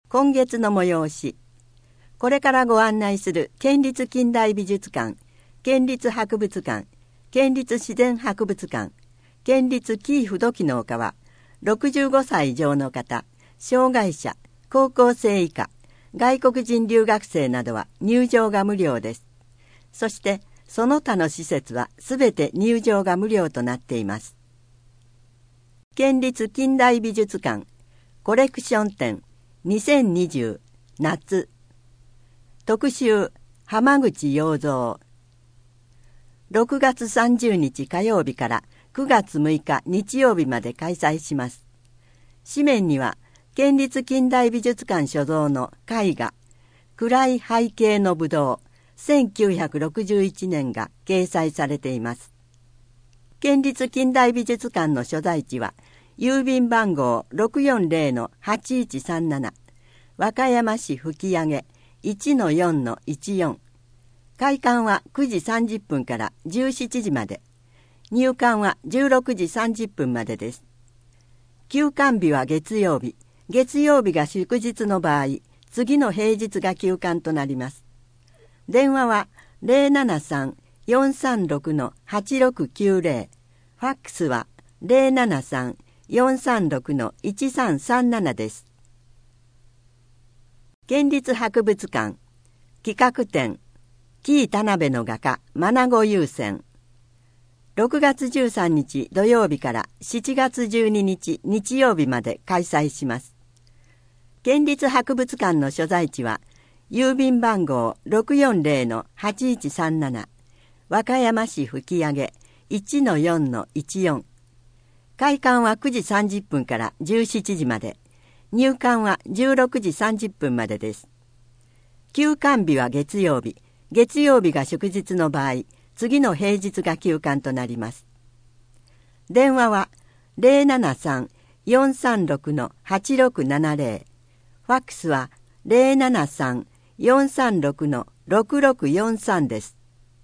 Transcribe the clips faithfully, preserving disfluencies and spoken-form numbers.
今月の催し。これからご案内する県立近代美術館、県立博物館、県立自然博物館、県立紀伊不土器の丘は、ろくじゅうごさい以上の方、障害者、高校生以下、外国人留学生などは入場が無料です。そして、その他の施設はすべて入場が無料となっています。県立近代美術館コレクション展にせんにじゅう夏特集浜口洋蔵。ろくがつさんじゅうにち火曜日からくがつむいか日曜日まで開催します。紙面には県立近代美術館所蔵の絵画暗い背景のぶどうせんきゅうひゃくろくじゅういちねんが掲載されています。県立近代美術館の所在地は郵便番号 ろくよんぜろのはちいちさんなな 和歌山市吹上 いちのよんのいちよん。開館はくじさんじゅっぷんからじゅうしちじまで。入館はじゅうろくじさんじゅっぷんまでです。休館日は月曜日。月曜日が祝日の場合、次の平日が休館となります。電話は ゼロななさん よんさんろく はちろくきゅうぜろ。ファックスは ゼロななさん よんさんろく いちさんさんなな です。県立博物館企画展紀伊田辺の画家真名優先。ろくがつじゅうさんにち土曜日からしちがつじゅうににち日曜日まで開催します。県立博物館の所在地は郵便番号 ろくよんぜろのはちいちさんなな 和歌山市吹上 いちのよんのいちよん。開館はくじさんじゅっぷんからじゅうしちじまで。入館はじゅうろくじさんじゅっぷんまでです。休館日は月曜日。月曜日が祝日の場合、次の平日が休館となります。電話は ゼロななさん よんさんろく はちろくななぜろ。ファックスは ゼロななさん よんさんろく ろくろくよんさん です。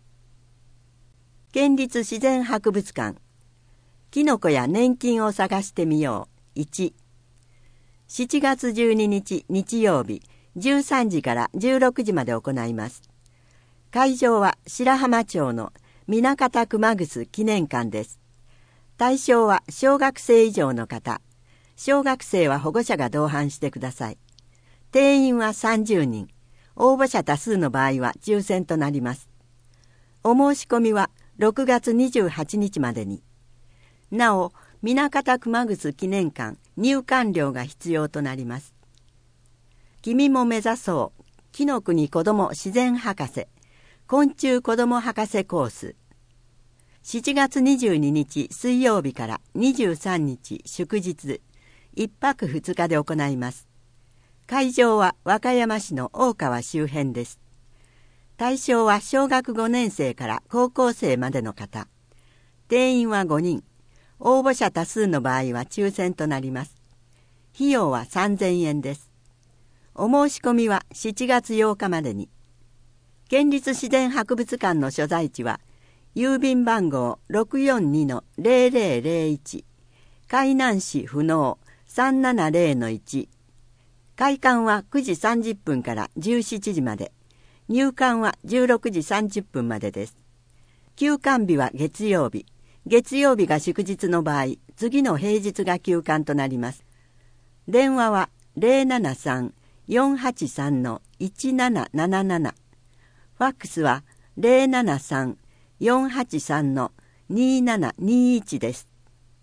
県立自然博物館キノコや年金を探してみよう。いち。しちがつじゅうににち日曜日じゅうさんじからじゅうろくじまで行います。会場は白浜町の南方熊楠記念館です。対象は小学生以上の方。小学生は保護者が同伴してください。定員はさんじゅうにん。応募者多数の場合は抽選となります。お申し込みはろくがつにじゅうはちにちまでに。なお、南方熊楠記念館入館料が必要となります。君も目指そう木の国子ども自然博士昆虫子ども博士コース。しちがつにじゅうににち水曜日からにじゅうさんにち祝日いっぱくふつかで行います。会場は和歌山市の大川周辺です。対象は小学ごねんせいから高校生までの方。定員はごにん。応募者多数の場合は抽選となります。費用はさんぜんえんです。お申し込みはしちがつようかまでに。県立自然博物館の所在地は郵便番号 ろくよんにのぜろぜろぜろいち 海南市不能 さんななぜろのいち。開館はくじさんじゅっぷんからじゅうしちじまで。入館はじゅうろくじさんじゅっぷんまでです。休館日は月曜日。月曜日が祝日の場合、次の平日が休館となります。電話は ゼロななさん よんはちさん いちななななな。ファックスは ゼロななさん よんはちさん にななにいち です。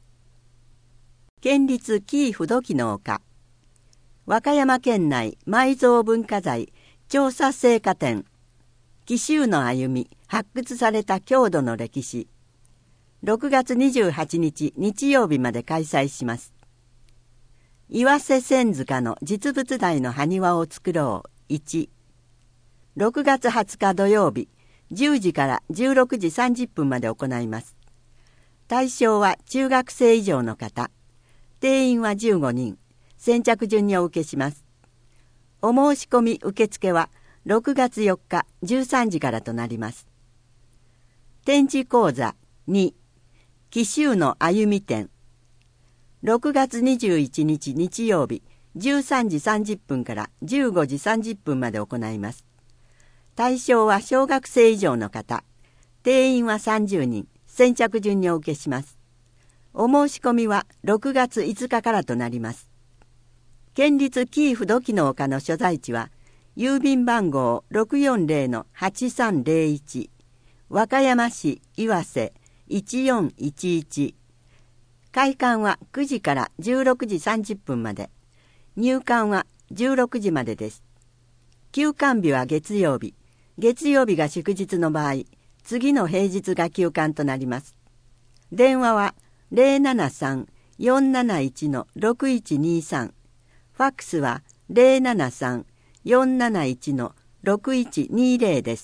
県立紀伊不土器の丘和歌山県内埋蔵文化財調査成果展紀州の歩み発掘された郷土の歴史。ろくがつにじゅうはちにち日曜日まで開催します。岩瀬千塚の実物大の埴輪を作ろういち。ろくがつはつか土曜日じゅうじからじゅうろくじさんじゅっぷんまで行います。対象は中学生以上の方。定員はじゅうごにん。先着順にお受けします。お申し込み受付はろくがつよっかじゅうさんじからとなります。展示講座に紀州の歩み展ろくがつにじゅういちにち日曜日じゅうさんじさんじゅっぷんからじゅうごじさんじゅっぷんまで行います。対象は小学生以上の方。定員はさんじゅうにん。先着順にお受けします。お申し込みはろくがついつかからとなります。県立紀伊不土記の丘の所在地は、郵便番号 ろくよんぜろのはちさんぜろいち、和歌山市岩瀬いちよんいちいち。開館はくじからじゅうろくじさんじゅっぷんまで。入館はじゅうろくじまでです。休館日は月曜日。月曜日が祝日の場合、次の平日が休館となります。電話は ゼロななさん よんなないち ろくいちにさん。ファックスは ゼロななさん よんなないち ろくいちにぜろ です。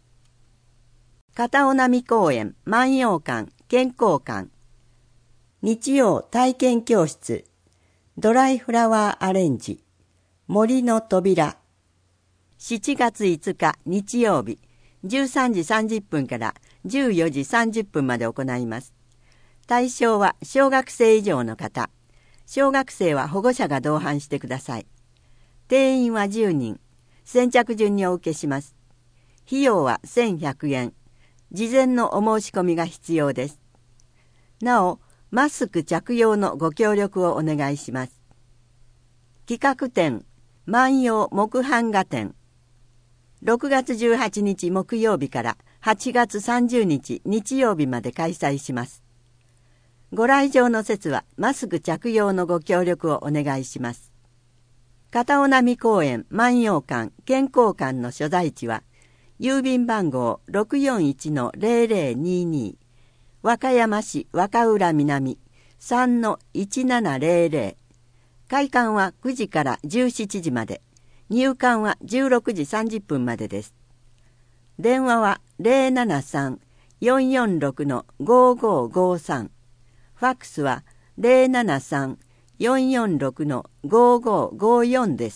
片尾波公園万葉館健康館。日曜体験教室。ドライフラワーアレンジ。森の扉。しちがついつか日曜日、じゅうさんじさんじゅっぷんからじゅうよじさんじゅっぷんまで行います。対象は小学生以上の方。小学生は保護者が同伴してください。定員はじゅうにん。先着順にお受けします。費用はせんひゃくえん。事前のお申し込みが必要です。なお、マスク着用のご協力をお願いします。企画展、万葉木版画展。ろくがつじゅうはちにち木曜日からはちがつさんじゅうにち日曜日まで開催します。ご来場の節はマスク着用のご協力をお願いします。片尾波公園万葉館健康館の所在地は、郵便番号 ろくよんいちのぜろぜろにに、和歌山市若浦南 さんのいちななぜろぜろ。開館はくじからじゅうしちじまで。入館はじゅうろくじさんじゅっぷんまでです。電話は ゼロななさん よんよんろく ごごごさん。ファックスは ゼロななさん よんよんろく ごごごよん です。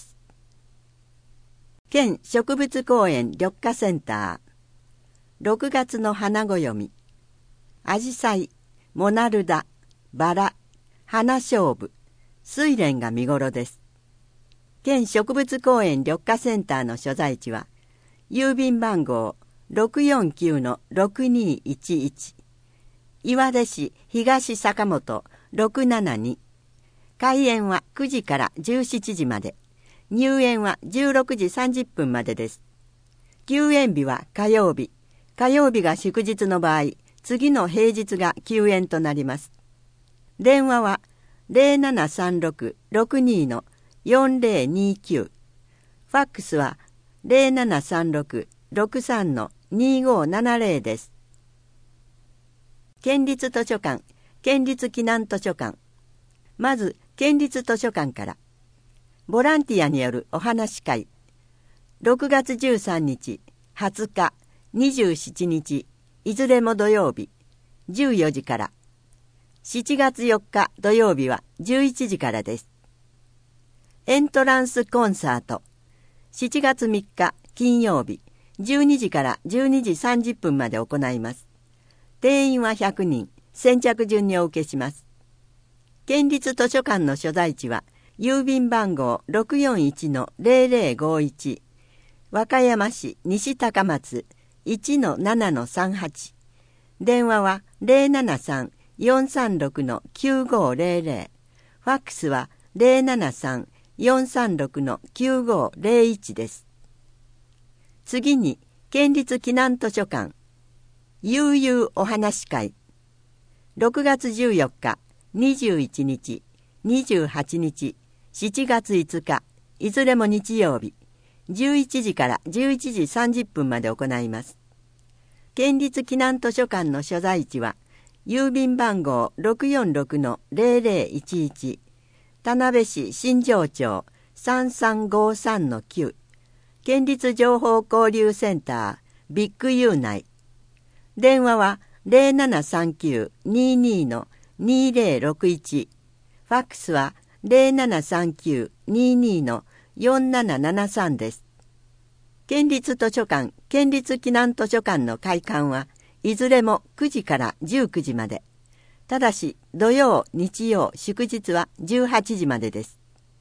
県植物公園緑化センター。ろくがつの花暦。アジサイ、モナルダ、バラ、花しょうぶ、睡蓮が見頃です。県植物公園緑化センターの所在地は、郵便番号 ろくよんきゅうのろくにいちいち、岩出市東坂本ろくななに。開園はくじからじゅうしちじまで。入園はじゅうろくじさんじゅっぷんまでです。休園日は火曜日。火曜日が祝日の場合、次の平日が休園となります。電話は ゼロななさんろく ろくにのよんぜろにきゅう。ファックスは ゼロななさんろく ろくさんのにごななぜろ です。県立図書館、県立避難図書館。まず、県立図書館から。ボランティアによるお話会。ろくがつじゅうさんにち、はつか、にじゅうしちにち、いずれも土曜日、じゅうよじから。しちがつよっか土曜日はじゅういちじからです。エントランスコンサート。しちがつみっか金曜日、じゅうにじからじゅうにじさんじゅっぷんまで行います。定員はひゃくにん、先着順にお受けします。県立図書館の所在地は、郵便番号 ろくよんいちのぜろぜろごいち、和歌山市西高松 いちのななのさんはち。電話は ゼロななさん よんさんろく きゅうごぜろぜろ。ファックスは ゼロななさん よんさんろく きゅうごぜろいち です。次に、県立避難図書館。悠々お話会。ろくがつじゅうよっか、にじゅういちにち、にじゅうはちにち、しちがついつか、いずれも日曜日、じゅういちじからじゅういちじさんじゅっぷんまで行います。県立避難図書館の所在地は、郵便番号 ろくよんろくのぜろぜろいちいち、田辺市新庄町 さんさんごさんのきゅう、県立情報交流センタービッグユー内。電話は ゼロななさんきゅう ににのにぜろろくいち。ファックスは ゼロななさんきゅう ににのよんななななさん です。県立図書館、県立避難図書館の開館はいずれもくじからじゅうくじまで。ただし土曜、日曜、祝日はじゅうはちじまでです。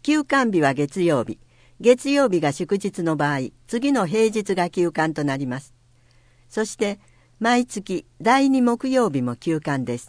休館日は月曜日。月曜日が祝日の場合、次の平日が休館となります。そして、毎月だいに木曜日も休館です。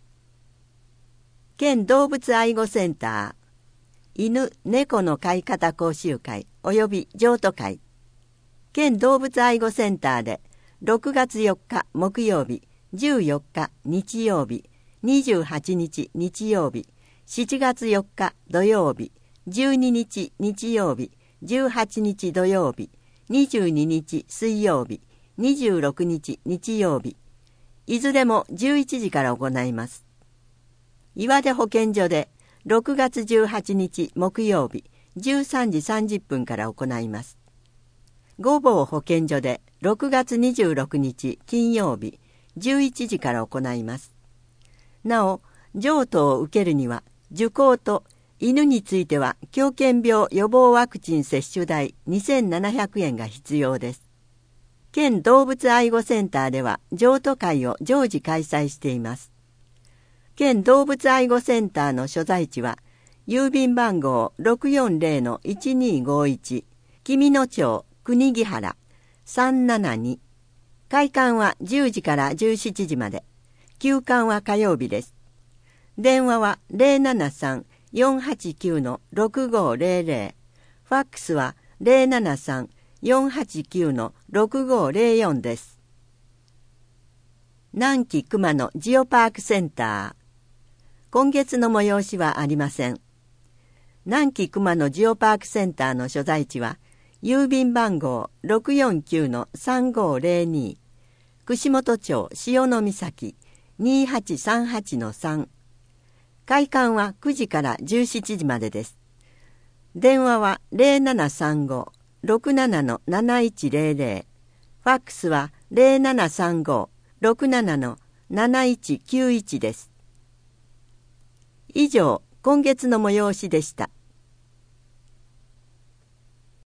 県動物愛護センター、犬・猫の飼い方講習会及び譲渡会。県動物愛護センターでろくがつよっか木曜日、じゅうよっか日曜日、にじゅうはちにち日曜日、しちがつよっか土曜日、じゅうににち日曜日、じゅうはちにち土曜日、にじゅうににち水曜日、にじゅうろくにち日曜日、いずれもじゅういちじから行います。岩出保健所でろくがつじゅうはちにち木曜日、じゅうさんじさんじゅっぷんから行います。御坊保健所でろくがつにじゅうろくにち金曜日、じゅういちじから行います。なお、譲渡を受けるには、受講と犬については狂犬病予防ワクチン接種代にせんななひゃくえんが必要です。県動物愛護センターでは譲渡会を常時開催しています。県動物愛護センターの所在地は、郵便番号 ろくよんぜろのいちにごいち、紀美野町国木原さんななに。開館はじゅうじからじゅうしちじまで。休館は火曜日です。電話は ゼロななさん よんはちきゅう ろくごゼロゼロ。ファックスは ゼロななさん よんはちきゅう ろくごゼロよん です。南紀熊野ジオパークセンター。今月の催しはありません。南紀熊野ジオパークセンターの所在地は、郵便番号 ろくよんきゅうのさんごゼロに、串本町潮岬にはちさんはちのさん。開館はくじからじゅうしちじまでです。電話は ゼロななさんご ろくななのなないちゼロゼロ。ファックスは ゼロななさんご ろくななのなないちきゅういちです。以上、今月の催しでした。